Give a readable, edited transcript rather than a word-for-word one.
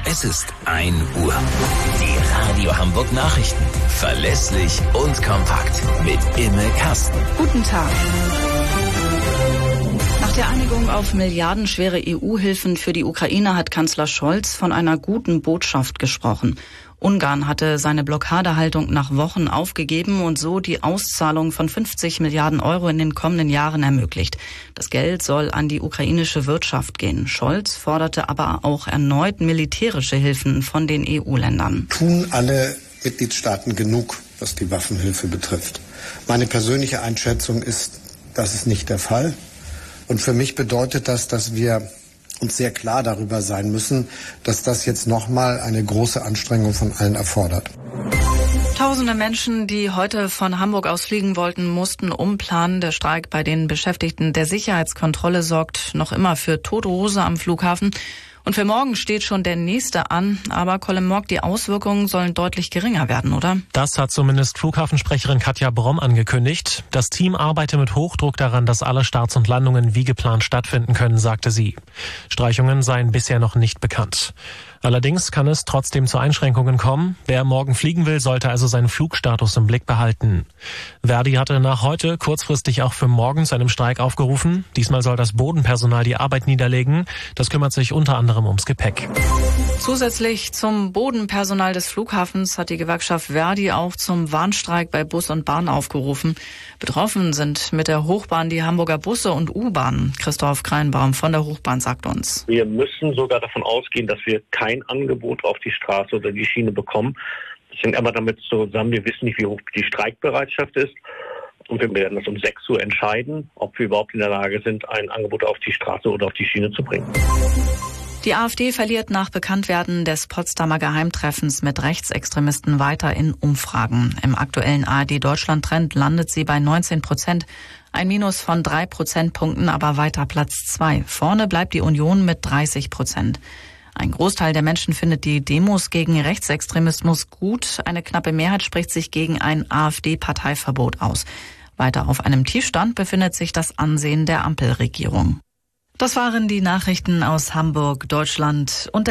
Es ist 1 Uhr. Die Radio Hamburg Nachrichten. Verlässlich und kompakt. Mit Imme Kasten. Guten Tag. Nach der Einigung auf milliardenschwere EU-Hilfen für die Ukraine hat Kanzler Scholz von einer guten Botschaft gesprochen. Ungarn hatte seine Blockadehaltung nach Wochen aufgegeben und so die Auszahlung von 50 Milliarden Euro in den kommenden Jahren ermöglicht. Das Geld soll an die ukrainische Wirtschaft gehen. Scholz forderte aber auch erneut militärische Hilfen von den EU-Ländern. Tun alle Mitgliedstaaten genug, was die Waffenhilfe betrifft? Meine persönliche Einschätzung ist, das ist nicht der Fall. Und für mich bedeutet das, dass wir uns sehr klar darüber sein müssen, dass das jetzt nochmal eine große Anstrengung von allen erfordert. Tausende Menschen, die heute von Hamburg aus fliegen wollten, mussten umplanen. Der Streik bei den Beschäftigten der Sicherheitskontrolle sorgt noch immer für tote Hose am Flughafen. Und für morgen steht schon der nächste an. Aber Colin Mock, die Auswirkungen sollen deutlich geringer werden, oder? Das hat zumindest Flughafensprecherin Katja Bromm angekündigt. Das Team arbeite mit Hochdruck daran, dass alle Starts und Landungen wie geplant stattfinden können, sagte sie. Streichungen seien bisher noch nicht bekannt. Allerdings kann es trotzdem zu Einschränkungen kommen. Wer morgen fliegen will, sollte also seinen Flugstatus im Blick behalten. Verdi hatte nach heute kurzfristig auch für morgen zu einem Streik aufgerufen. Diesmal soll das Bodenpersonal die Arbeit niederlegen. Das kümmert sich unter anderem ums Gepäck. Zusätzlich zum Bodenpersonal des Flughafens hat die Gewerkschaft Verdi auch zum Warnstreik bei Bus und Bahn aufgerufen. Betroffen sind mit der Hochbahn die Hamburger Busse und U-Bahnen. Christoph Kreinbaum von der Hochbahn sagt uns: Wir müssen sogar davon ausgehen, dass wir kein Angebot auf die Straße oder die Schiene bekommen. Das hängt aber damit zusammen, wir wissen nicht, wie hoch die Streikbereitschaft ist. Und wir werden das um 6 Uhr entscheiden, ob wir überhaupt in der Lage sind, ein Angebot auf die Straße oder auf die Schiene zu bringen. Die AfD verliert nach Bekanntwerden des Potsdamer Geheimtreffens mit Rechtsextremisten weiter in Umfragen. Im aktuellen ARD-Deutschland-Trend landet sie bei 19%. Ein Minus von 3 Prozentpunkten, aber weiter Platz 2. Vorne bleibt die Union mit 30%. Ein Großteil der Menschen findet die Demos gegen Rechtsextremismus gut. Eine knappe Mehrheit spricht sich gegen ein AfD-Parteiverbot aus. Weiter auf einem Tiefstand befindet sich das Ansehen der Ampelregierung. Das waren die Nachrichten aus Hamburg, Deutschland und